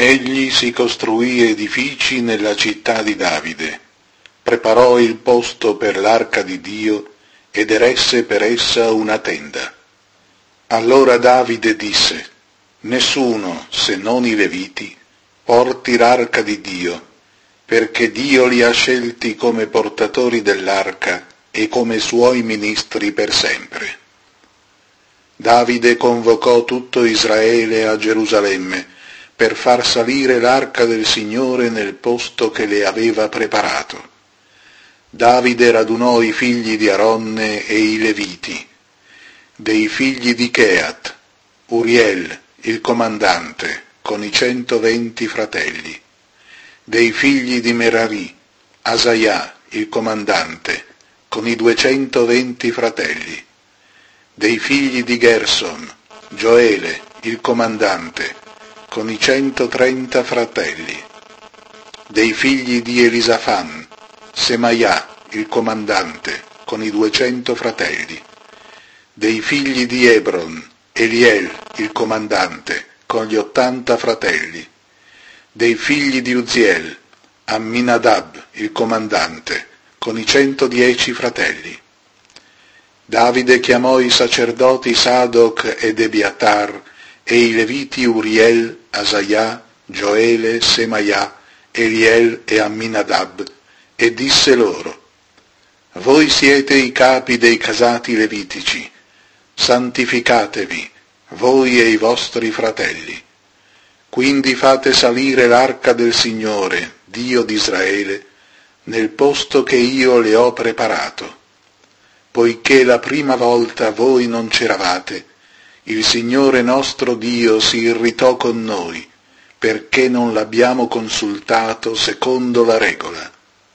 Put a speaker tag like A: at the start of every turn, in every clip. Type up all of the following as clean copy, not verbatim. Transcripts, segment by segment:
A: Egli si costruì edifici nella città di Davide, preparò il posto per l'arca di Dio ed eresse per essa una tenda. Allora Davide disse: nessuno, se non i Leviti, porti l'arca di Dio, perché Dio li ha scelti come portatori dell'arca e come suoi ministri per sempre. Davide convocò tutto Israele a Gerusalemme per far salire l'arca del Signore nel posto che le aveva preparato. Davide radunò i figli di Aronne e i Leviti. Dei figli di Cheat, Uriel, il comandante, con i 120 fratelli. Dei figli di Merari, Asaiah, il comandante, con i 220 fratelli. Dei figli di Gerson, Gioele, il comandante, con i 130 fratelli. Dei figli di Elisafan, Semaiah, il comandante, con i 200 fratelli. Dei figli di Hebron, Eliel, il comandante, con gli 80 fratelli. Dei figli di Uziel, Amminadab, il comandante, con i 110 fratelli. Davide chiamò i sacerdoti Sadoc ed Ebiatar e i leviti Uriel, Asaiah, Gioele, Semaiah, Eliel e Amminadab, e disse loro: voi siete i capi dei casati levitici, santificatevi, voi e i vostri fratelli. Quindi fate salire l'arca del Signore, Dio di Israele, nel posto che io le ho preparato. Poiché la prima volta voi non c'eravate, il Signore nostro Dio si irritò con noi, perché non l'abbiamo consultato secondo la regola.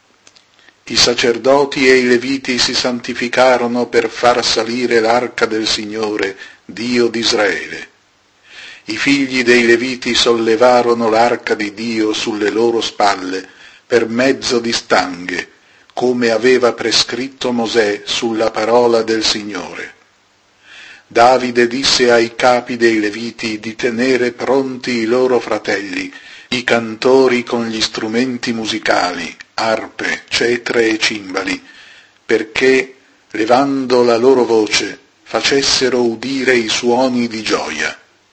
A: I sacerdoti e i leviti si santificarono per far salire l'arca del Signore, Dio di Israele. I figli dei leviti sollevarono l'arca di Dio sulle loro spalle per mezzo di stanghe, come aveva prescritto Mosè sulla parola del Signore. Davide disse ai capi dei leviti di tenere pronti i loro fratelli, i cantori con gli strumenti musicali, arpe, cetre e cimbali, perché, levando la loro voce, facessero udire i suoni di gioia.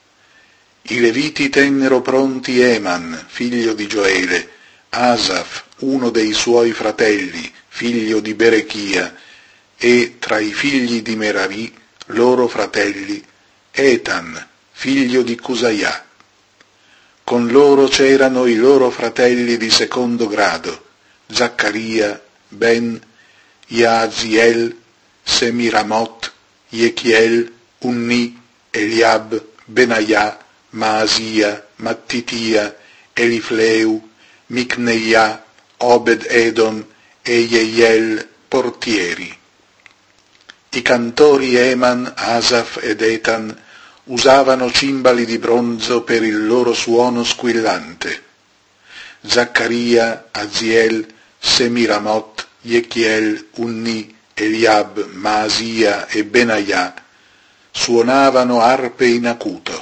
A: I leviti tennero pronti Eman, figlio di Gioele, Asaf, uno dei suoi fratelli, figlio di Berechia, e tra i figli di Merari, loro fratelli, Etan, figlio di Cusaiah. Con loro c'erano i loro fratelli di secondo grado, Zaccaria, Ben, Yaaziel, Semiramot, Jechiel, Unni, Eliab, Benaiah, Maasia, Mattitia, Elifleu, Micneia, Obed-Edom e Jeiel, portieri. I cantori Eman, Asaf ed Etan usavano cimbali di bronzo per il loro suono squillante. Zaccaria, Aziel, Semiramot, Jechiel, Unni, Eliab, Maasia e Benaiah suonavano arpe in acuto.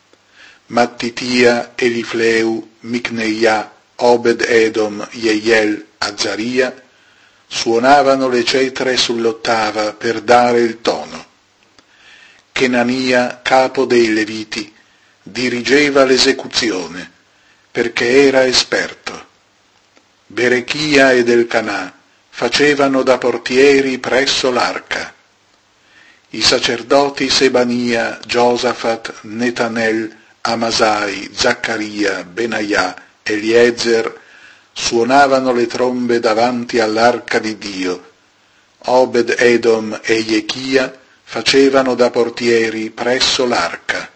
A: Mattitia, Elifleu, Micneia, Obed-Edom, Jeiel, Azaria suonavano le cetre sull'ottava per dare il tono. Chenania, capo dei Leviti, dirigeva l'esecuzione, perché era esperto. Berechia ed Elcanà facevano da portieri presso l'arca. I sacerdoti Sebania, Giosafat, Netanel, Amasai, Zaccaria, Benaiah, Eliezer suonavano le trombe davanti all'arca di Dio. Obed-Edom e Jechia facevano da portieri presso l'arca.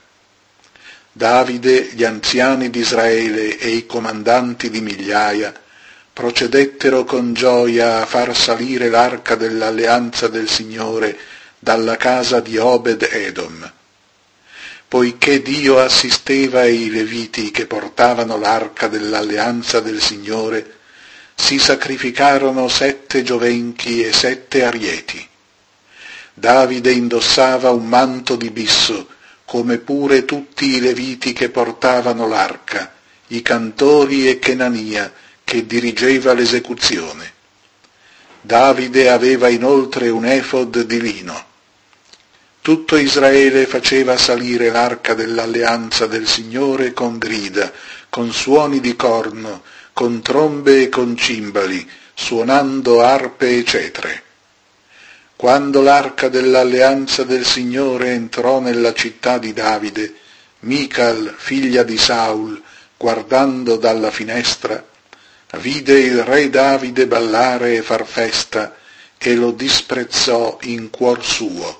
A: Davide, gli anziani di Israele e i comandanti di migliaia procedettero con gioia a far salire l'arca dell'alleanza del Signore dalla casa di Obed-Edom. Poiché Dio assisteva i Leviti che portavano l'arca dell'alleanza del Signore, si sacrificarono 7 giovenchi e 7 arieti. Davide indossava un manto di bisso, come pure tutti i Leviti che portavano l'arca, i cantori e Chenania, che dirigeva l'esecuzione. Davide aveva inoltre un efod di lino. Tutto Israele faceva salire l'arca dell'alleanza del Signore con grida, con suoni di corno, con trombe e con cimbali, suonando arpe e cetre. Quando l'arca dell'alleanza del Signore entrò nella città di Davide, Mical, figlia di Saul, guardando dalla finestra, vide il re Davide ballare e far festa, e lo disprezzò in cuor suo.